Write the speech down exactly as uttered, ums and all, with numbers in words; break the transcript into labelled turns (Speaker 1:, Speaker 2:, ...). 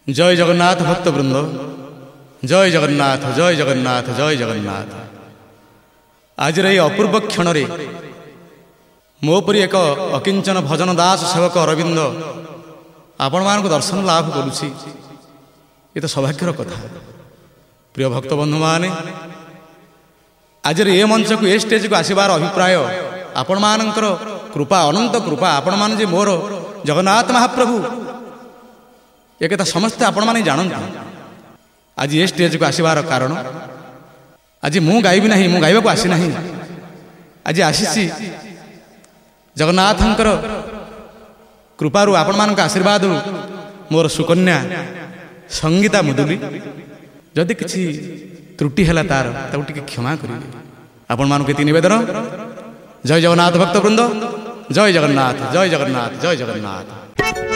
Speaker 1: जय जगन्नाथ भक्तवृंद, जय जगन्नाथ जय जगन्नाथ जय जगन्नाथ। आज ये अपूर्व क्षण मोपरी एक अकिंचन भजन दास सेवक अरविंद आपण मान दर्शन लाभ करुछि। ये तो सौभाग्यर कथा। प्रिय भक्त बंधु माने, आज ये मंच को ए स्टेज को आसबार अभिप्राय आपण मानकर कृपा, अनंत कृपा। आपण मान जे मोर जगन्नाथ महाप्रभु एक समस्ते आपण माने जानते। आज ये स्टेज को आसबार कारण, आज मु गाइबी नहीं, मु गाइबा को आसी नहीं। आज आसी जगन्नाथंकर कृपारु आपण मान आशीर्वाद मोर सुकन्या संगीता मुदुली। जदि किसी त्रुटि है तार ताकि क्षमा करें। आपण मान के निवेदन, जय जगन्नाथ भक्तवृंद, जय जगन्नाथ जय जगन्नाथ जय जगन्नाथ।